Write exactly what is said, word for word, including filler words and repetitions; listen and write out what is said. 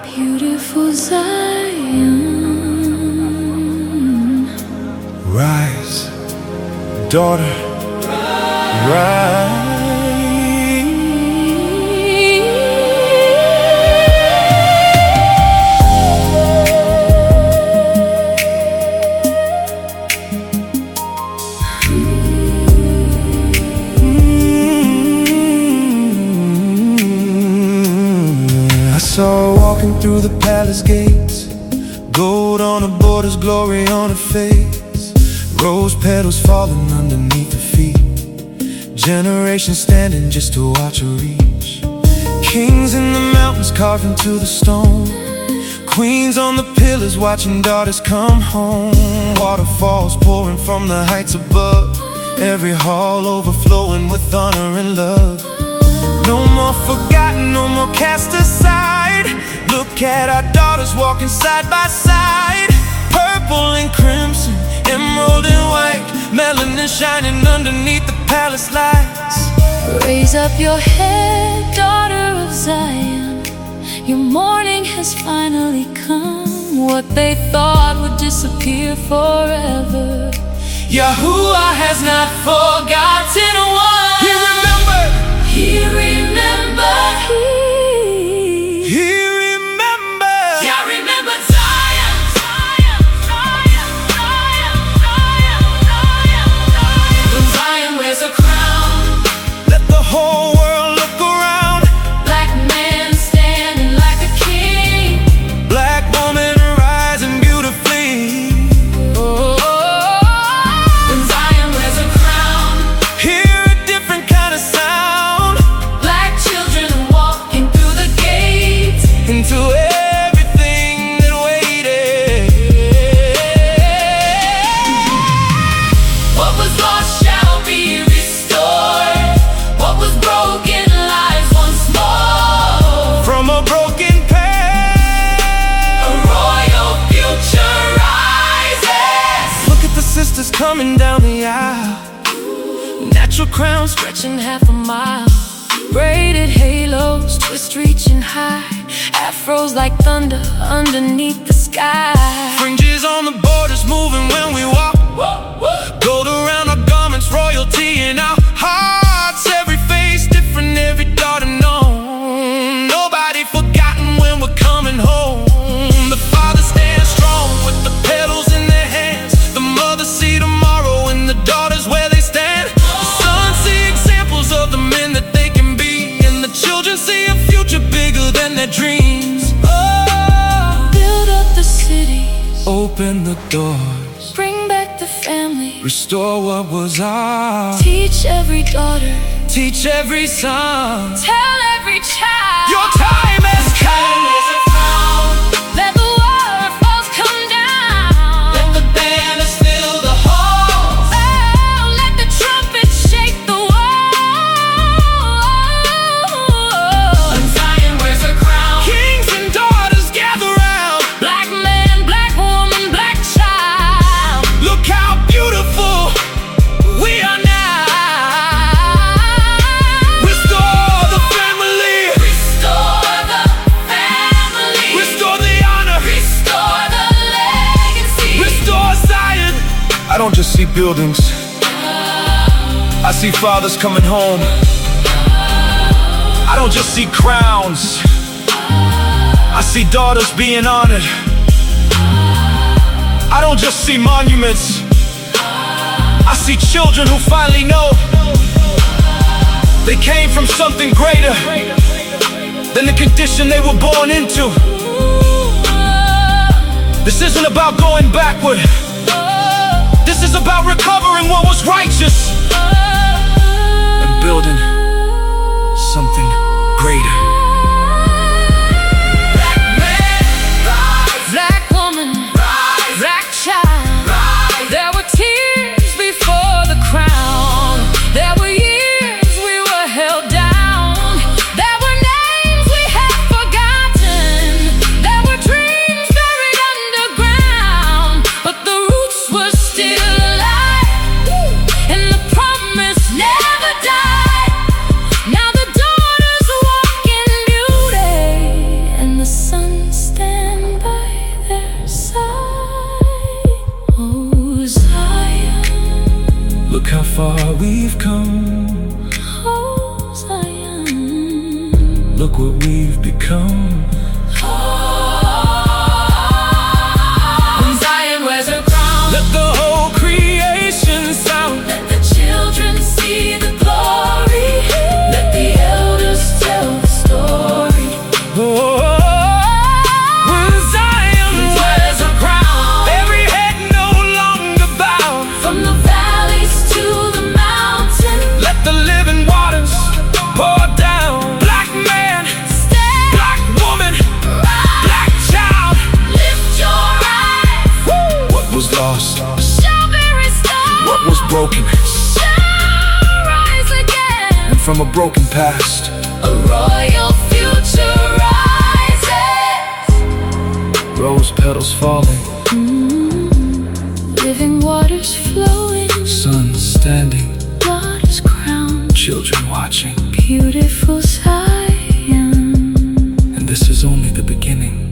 beautiful Zion. Rise, daughter, rise. I saw her walking through the palace gates, gold on her borders, glory on her face, rose petals falling underneath her feet, generations standing just to watch her reach. Kings in the mountains carved into the stone, queens on the pillars watching daughters come home. Waterfalls pouring from the heights above, every hall overflowing with honor and love. No more forgotten, no more cast aside. Look at our daughters walking side by side, purple and crimson, emerald and white, melanin shining underneath the palace lights. Raise up your head, daughter of Zion, your morning has finally come. What they thought would disappear forever, Yahuwah has not forgotten one. He remembered. He remembered. He, he remembered. Yeah, remember Zion, Zion, Zion, Zion, Zion, Zion, Zion. When Zion wears a crown, let the whole world look around. Black man standing like a king, black woman rising beautifully. Oh, when Zion wears a crown, hear a different kind of sound. Black children walking through the gates into everything that waited. What was lost shall be restored, what was broken lies once more. From a broken path, A royal future rises. look at the sisters coming down the aisle, natural crowns Stretching half a mile, braided halos, twist reaching high, afros like thunder underneath the sky. fringes on the borders moving when we walk. Gold around our garments, royalty in our hearts. Every face different, every daughter known. Nobody forgotten when we're coming home. The fathers stand strong with the petals in their hands. The mothers see tomorrow in the daughters where they stand. The sons see examples of the men that they can be, and the children see a future bigger than their dreams. Oh, Build up the cities, open the doors, bring back the family, restore what was ours. teach every daughter, Teach every son, tell every child. your time has come. Let the waterfalls come down, Let the banners fill the halls. oh, let the trumpets shake the world. When Zion wears a crown, Kings and daughters gather round. black man, black woman, black child. Look how beautiful we are now. Restore the family. Restore the family, Restore the honor. restore the legacy. Restore Zion. I don't just see buildings, I see fathers coming home. I don't just see crowns, I see daughters being honored. I don't just see monuments, I see children who finally know they came from something greater than the condition they were born into. This isn't about going backward, this is about recovering what was righteous and building something greater. Black man, rise. Black woman, rise. Black child, rise. There were tears before the crown. There were years we were held down. There were names we had forgotten. There were dreams buried underground. But the roots were still alive, and the promise never died. Now the daughters walk far we've come. Oh, Zion, Look what we've become. when Zion wears her crown, Let the whole creation sound. let the children see the glory. Let the elders tell the story. Oh, when Zion wears her crown, every head no longer bowed. From the valleys to the mountains, Let the living waters pour down. Black man, stand, black woman, rise, black child. lift your eyes, What was lost, shall be restored. what was broken, Shall rise again. and from a broken past, A royal future rises. rose petals falling, Living waters flowing, sun standing, God is crowned. children watching. Beautiful Zion. And this is only the beginning.